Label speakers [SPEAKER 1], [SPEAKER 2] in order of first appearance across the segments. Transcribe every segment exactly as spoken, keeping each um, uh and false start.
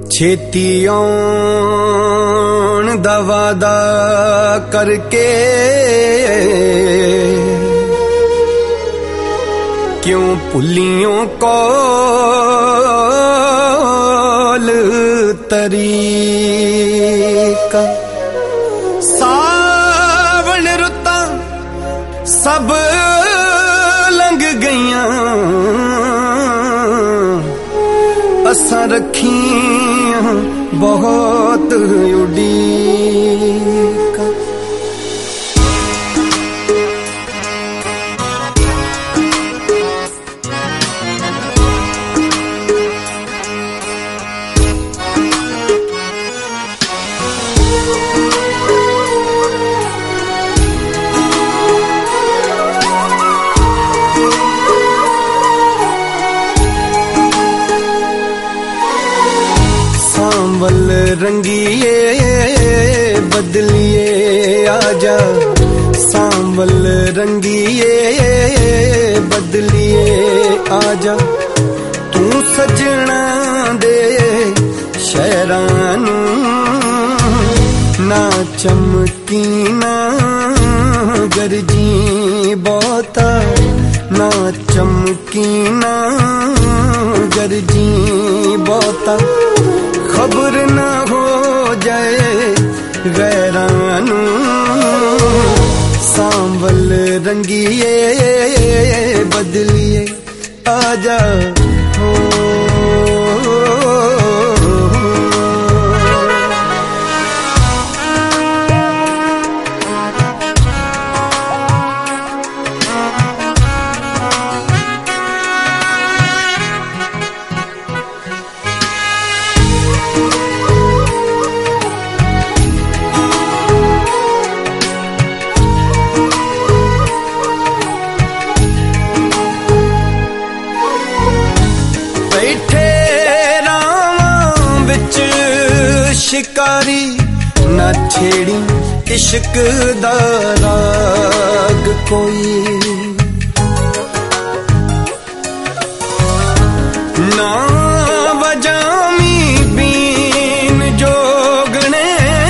[SPEAKER 1] छेती आउण दा वादा करके क्यों भुलियों कौल तरीका। सावन रुतां सब लंघ गईयां असां रखियां बहुत उड़ीका। सांवल रंगिए बदलिए आजा, सांवल रंगिए बदलिए आजा। तू सजना दे शहरां नूं ना चमकी ना गरजी बहुता, ना चमकी ना गरजी बहुता। खबर ना हो जाए गैरां नूं सांवल रंगिए बदलिए आजा हो। शिकारी ना छेड़ी इश्क दा राग कोई, ना वजामी बीन जोगने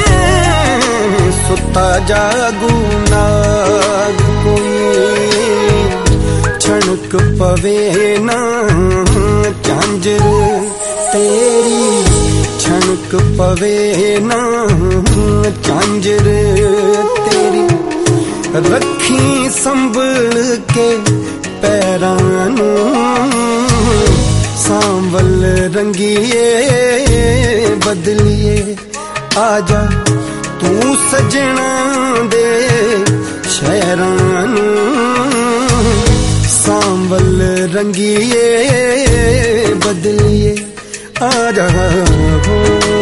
[SPEAKER 1] सुता जागू नाग कोई। छणक पवे ना झांझर तेरी, छणक पवे ना झांझर तेरी। रखी संभल के पैरां नूं सांवल रंगिए बदलिए आजा। तू सजना दे शहरां नूं सांवल रंगिए बदलिए आजा हो।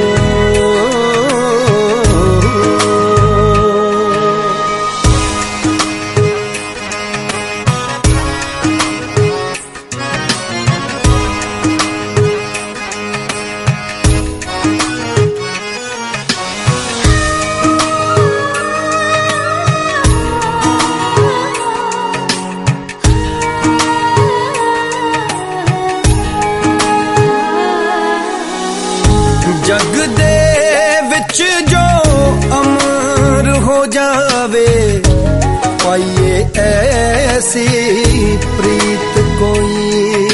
[SPEAKER 1] जग दे विच जो अमर हो जावे पाइए ऐसी प्रीत कोई।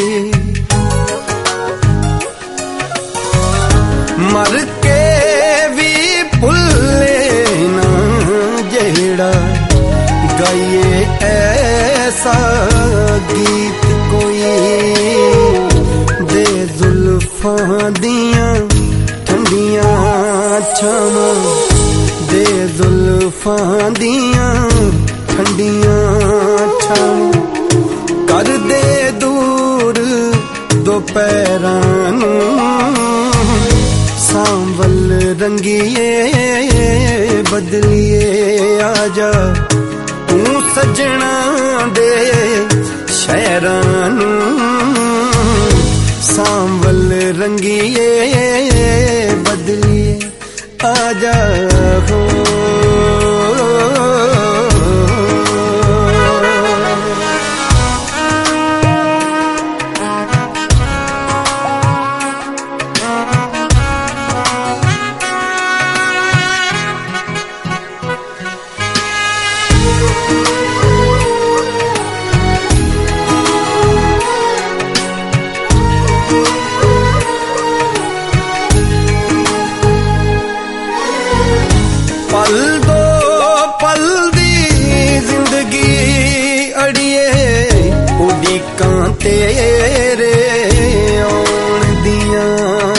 [SPEAKER 1] मर के भी भुले ना जेड़ा गाइए ऐसा गीत कोई। दे जुल्फां दियां ठंडियां छावां, दे जुल्फां दियां ठंडियां छावां। कर दे दूर दोपहरां नूं सांवल रंगिए बदलिए आजा। तू सजना दे शहरां नूं सांवल रंगिए बदलिए आजा हो। तेरे आउण दियां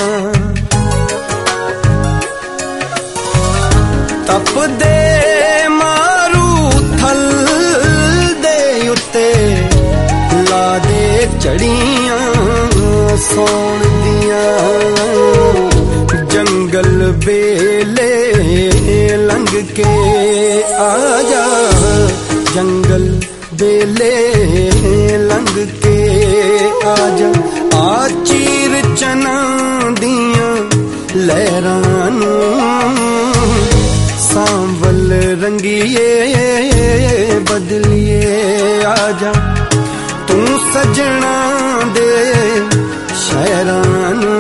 [SPEAKER 1] तपदे मारू थल दे उत्ते ला दे चढ़ियां सौण दियां जंगल बेले लंघ के आजा जंगल बेले लंघ के आजा आ चीर चना दियां लहरां सांवल रंगीए बदलिए आजा तू सजना दे शहरां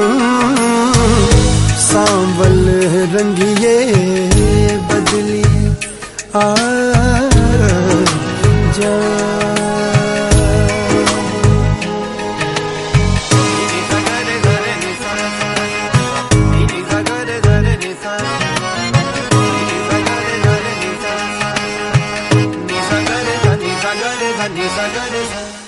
[SPEAKER 1] सांवल रंगीए बदलिए आ जा Ni sa ga re sa